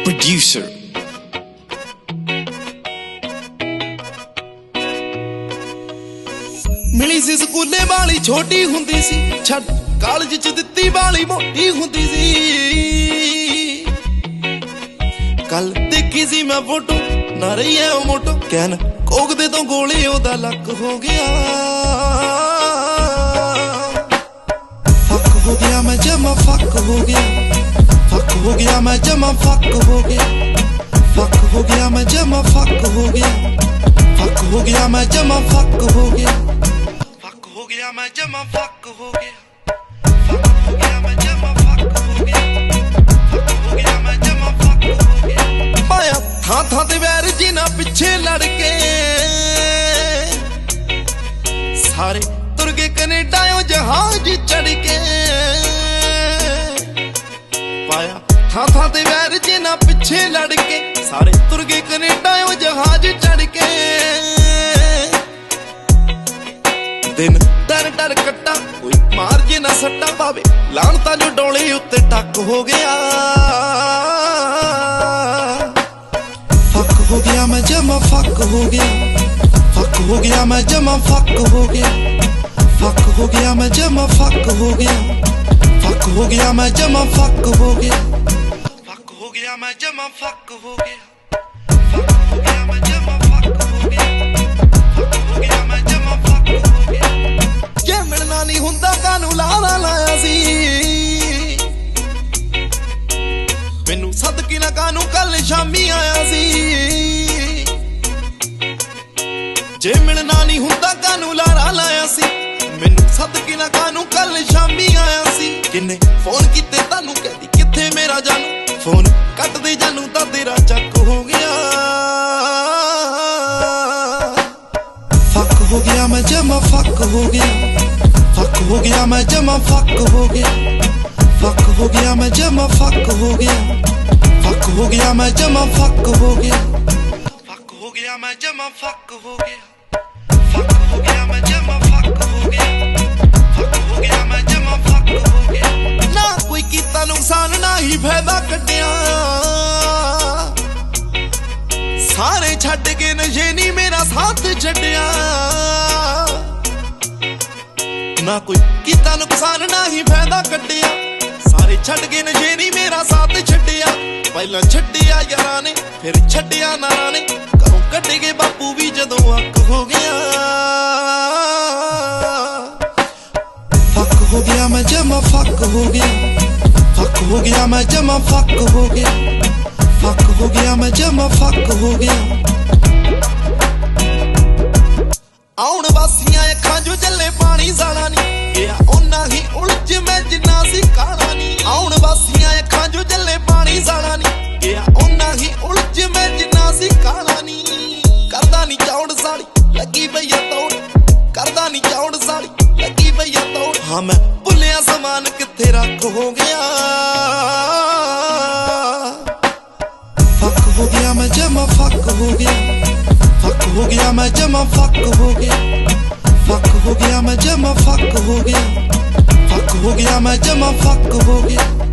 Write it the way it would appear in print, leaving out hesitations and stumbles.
producer। ਮਿਲੀ ਸੀ ਸਕੂਲੇ ਵਾਲੀ ਛੋਟੀ ਹੁੰਦੀ ਸੀ, ਛੱਡ ਕਾਲਜ ਚ ਦਿੱਤੀ ਵਾਲੀ ਮੋਟੀ ਹੁੰਦੀ ਸੀ। ਕੱਲ ਦੇਖੀ ਸੀ ਮੈਂ ਫੋਟੋ, ਨਾ ਰਹੀ ਐ ਉਹ ਮੋਟੋ, ਕਹਿਣ ਕੋਕਦੇ ਤੋਂ ਗੋਲੀ ਉਹਦਾ ਲੱਕ ਹੋ ਗਿਆ। ਫੱਕ ਹੋ ਗਿਆ ਮੈਂ ਜਮਾ ਫੱਕ ਹੋ ਗਿਆ, ਫੱਕ ਹੋ ਗਿਆ ਮੈਂ ਜਮਾ ਫੱਕ ਹੋ ਗਿਆ, ਫੱਕ ਹੋ ਗਿਆ ਮੈਂ ਜਮਾ ਫੱਕ ਹੋ ਗਿਆ, ਫੱਕ ਹੋ ਗਿਆ ਮੈਂ ਜਮਾ ਫੱਕ ਹੋ ਗਿਆ, ਫੱਕ ਹੋ ਗਿਆ ਮੈਂ ਜਮਾ ਫੱਕ ਹੋ ਗਿਆ, ਫੱਕ ਹੋ ਗਿਆ ਮੈਂ ਜਮਾ ਫੱਕ ਹੋ ਗਿਆ, ਫੱਕ ਹੋ ਗਿਆ ਮੈਂ ਜਮਾ ਫੱਕ ਹੋ ਗਿਆ। ਪਾਇਆ ਥਾਂ ਥਾਂ ਤੇ ਵੈਰ ਜਿਨ੍ਹਾਂ ਪਿੱਛੇ ਲੜ ਕੇ, ਸਾਰੇ ਤੁਰ ਗਏ ਕੈਨੇਡਾ ਉਹ ਜਹਾਜ਼ ਚੜ ਕੇ। ਪਾਇਆ ਥਾਂ ਥਾਂ ਤੇ ਵੈਰ ਜਿਨ੍ਹਾਂ ਪਿੱਛੇ ਲੜ ਕੇ, ਸਾਰੇ ਤੁਰ ਗਏ ਕੈਨੇਡਾ ਉਹ ਜਹਾਜ਼ ਚੜ ਕੇ। ਦਿਨ ਡਰ ਡਰ ਕੱਟਾ ਕੋਈ ਮਾਰ ਜੇ ਨਾ ਸੱਟਾ ਪਾਵੇ, ਲਾਹਣਤਾਂ ਜੋ ਡੋਲੇ ਉੱਤੇ ਟੱਕ ਹੋ ਗਿਆ। ਫੱਕ ਹੋ ਗਿਆ ਮੈਂ ਜਮਾ ਫੱਕ ਹੋ ਗਿਆ, ਫੱਕ ਹੋ ਗਿਆ ਮੈਂ ਜਮਾ ਫੱਕ ਹੋ ਗਿਆ, ਫੱਕ ਹੋ ਗਿਆ ਮੈਂ ਜਮਾ ਫੱਕ ਹੋ ਗਿਆ, ਫੱਕ ਹੋ ਗਿਆ ਮੈਂ ਜਮਾ ਫੱਕ ਹੋ ਗਿਆ, ਫੱਕ ਹੋ ਗਿਆ ਮੈਂ ਜਮਾ ਫੱਕ ਹੋ ਗਿਆ, ਫੱਕ ਹੋ ਗਿਆ ਮੈਂ ਜਮਾ ਫੱਕ ਹੋ ਗਿਆ, ਫੱਕ ਹੋ ਗਿਆ ਮੈਂ ਜਮਾ ਫੱਕ ਹੋ ਗਿਆ। ਜੇ ਮਿਲਣਾ ਨਹੀਂ ਹੁੰਦਾ ਕਾਨੂੰ ਲਾਰਾ ਲਾਇਆ ਸੀ, ਮੈਨੂੰ ਸਦਕੇ ਨਾ ਕਾਨੂੰ ਕੱਲ ਸ਼ਾਮੀ ਆਇਆ ਸੀ। ਜੇ ਮਿਲਣਾ ਨਹੀਂ ਹੁੰਦਾ ਕਾਨੂੰ ਲਾਰਾ ਲਾਇਆ ਸੀ, ਮੈਨੂੰ ਸਦਕੇ ਨਾ ਕਾਨੂੰ ਕੱਲ ਸ਼ਾਮੀ ਆਇਆ ਸੀ। ਕਿੰਨੇ ਫੋਨ ਕੀਤੇ ਤੁਹਾਨੂੰ ਕਹਿੰਦੀ ਕਿੱਥੇ ਮੇਰਾ ਜਾਨੂ, ਫੋਨ ਕੱਟਦੇ ਜਾਨੂ ਤਾਂ ਤੇਰਾ ਚੱਕ ਹੋ ਗਿਆ। ਫੱਕ ਹੋ ਗਿਆ ਮੈਂ ਜਮਾ ਫੱਕ ਹੋ ਗਿਆ, ਫੱਕ ਹੋ ਗਿਆ ਮੈਂ ਜਮਾ ਫੱਕ ਹੋ ਗਿਆ, ਫੱਕ ਹੋ ਗਿਆ ਮੈਂ ਜਮਾ ਫੱਕ ਹੋ ਗਿਆ, ਫੱਕ ਹੋ ਗਿਆ ਮੈਂ ਜਮਾ ਫੱਕ ਹੋ ਗਿਆ, ਫੱਕ ਹੋ ਗਿਆ ਮੈਂ ਜਮਾ ਫੱਕ ਹੋ ਗਿਆ, ਫੱਕ ਹੋ ਗਿਆ ਮੈਂ ਜਮਾ ਫੱਕ ਹੋ ਗਿਆ, ਫੱਕ ਹੋ ਗਿਆ ਮੈਂ ਜਮਾ ਫੱਕ ਹੋ ਗਿਆ। ਨਾ ਕੋਈ ਕੀਤਾ ਨੁਕਸਾਨ ਨਾ ਹੀ ਫਾਇਦਾ ਕੱਢਿਆ, ਸਾਰੇ ਛੱਡ ਕੇ ਨਸ਼ੇ ਨੀ ਮੇਰਾ ਸਾਥ ਛੱਡਿਆ। ਨਾ ਕੋਈ ਕੀਤਾ ਨੁਕਸਾਨ ਨਾ ਹੀ ਫਾਇਦਾ ਕੱਢਿਆ, ਸਾਰੇ ਛੱਡ ਕੇ ਨਸ਼ੇ ਨੀ ਮੇਰਾ ਸਾਥ ਛੱਡਿਆ। ਪਹਿਲਾਂ ਛੱਡਿਆ ਯਾਰਾਂ ਨੇ ਫਿਰ ਛੱਡਿਆ ਨਾਰਾਂ ਨੇ, ਘਰੋਂ ਕੱਢ ਕੇ ਬਾਪੂ ਵੀ ਜਦੋਂ ਅੱਕ ਹੋ ਗਿਆ। ਫੱਕ ਹੋ ਗਿਆ ਮੈਂ ਜਮਾ ਫੱਕ ਹੋ ਗਿਆ, ਫੱਕ ਹੋ ਗਿਆ ਮੈਂ ਜਮਾ ਫੱਕ ਹੋ ਗਿਆ, ਫੱਕ ਹੋ ਗਿਆ ਮੈਂ ਜਮਾ ਫੱਕ ਹੋ ਗਿਆ। ਆਉਣ ਵਾਸੀਆਂ ਅੱਖਾਂ ਜੋ ਚੱਲੇ ਪਾਣੀ ਸਾਲਾ ਨੀ ਗਿਆ, ਉਹਨਾਂ ਹੀ ਉਲਝ ਮੈਂ ਜਿੰਨਾ ਸੀ ਕਾਣਾ ਨੀ। ਆਉਣ ਵਾਸੀਆਂ ਅੱਖਾਂ ਜੋ ਚੱਲੇ ਪਾਣੀ ਸਾਲਾ ਨੀ ਗਿਆ, ਉਹਨਾਂ ਹੀ ਉਲਝ ਮੈਂ ਜਿੰਨਾ ਸੀ ਕਾਣਾ ਨੀ। ਕਰਦਾ ਨੀ ਚੌੜ ਸਾਲੀ ਲੱਗੀ ਪਈ ਆ ਤੋੜ, ਕਰਦਾ ਨੀ ਚੌੜ ਸਾਲੀ ਲੱਗੀ ਪਈ ਆ ਤੋੜ। ਹਾਂ ਮੈਂ ਭੁੱਲਿਆ ਸਮਾਨ ਕਿੱਥੇ ਰੱਖ ਹੋ ਗਿਆ। ਫੱਕ ਹੋ ਗਿਆ ਮੈਂ ਜਮਾ ਫੱਕ ਹੋ ਗਿਆ, ਫੱਕ ਹੋ ਗਿਆ ਮੈਂ ਜਮਾ ਫੱਕ ਹੋ ਗਿਆ, ਫੱਕ ਹੋ ਗਿਆ ਮੈਂ ਜਮਾ ਫੱਕ ਹੋ ਗਿਆ, ਫੱਕ ਹੋ ਗਿਆ ਮੈਂ ਜਮਾ ਫੱਕ ਹੋ ਗਿਆ।